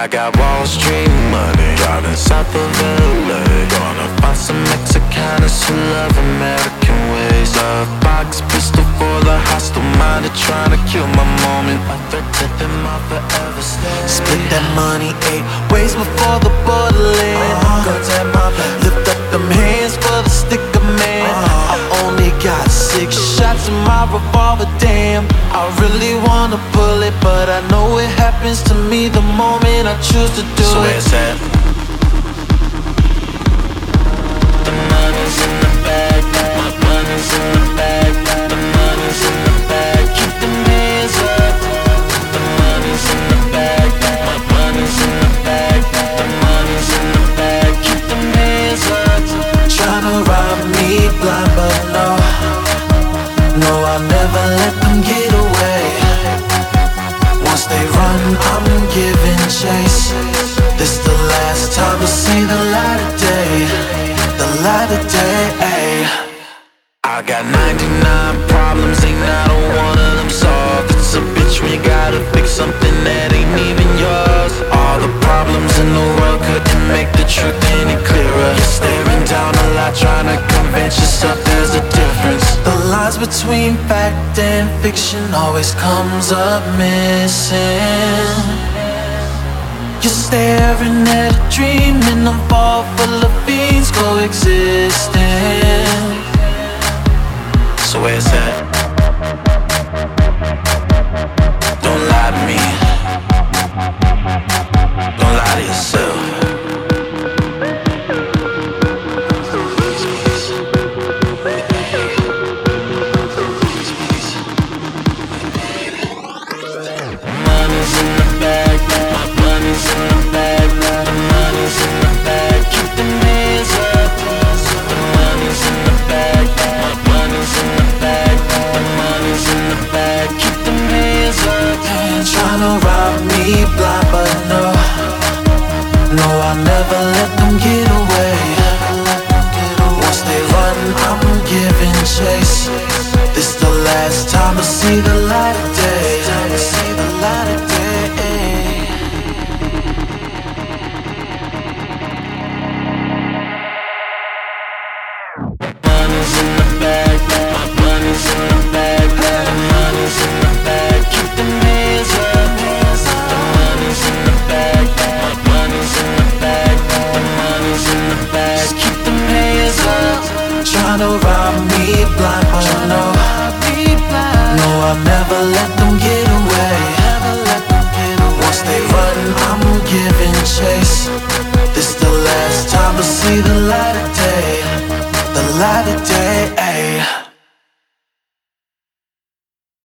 I got Wall Street money, driving south of LA. Gonna find some Mexicanos who love American ways. Love box pistol for the hostile minded, trying to kill my moment. I threat to them, I'll forever stay. Split that money 8 ways before the borderland. Guns at my back, lift up them hands for the sticker man. I only got 6 shots in my revolver, damn. I really wanna pull it, but I know it happens to me the moment I choose to do it. So where's that? The money's in the bag, my money's in the bag. The money's in the bag, keep them hands up. The money's in the bag, my money's in the bag. The money's in the bag, keep them hands up. Tryna rob me blind, but no, I'll never let them get away. Once they run, I'm giving chase. This the last time we'll see the light of day. The light of day. I got 99 problems, ain't not a one of them solved. It's a bitch when you gotta fix something that ain't even yours. All the problems in the world couldn't make the truth any clearer. You're staring down a lot, trying to convince yourself there's a difference. The lines between fact and fiction always comes up missing. You're staring at a dream in a ball full of fiends coexisting. So where's that? Don't lie to me. Don't lie to yourself. Money's in the bag, my money's in the bag. The money's in the bag, keep them hands up. The money's in the bag, my money's in the bag. The money's in the bag, keep them hands up. Tryna rob me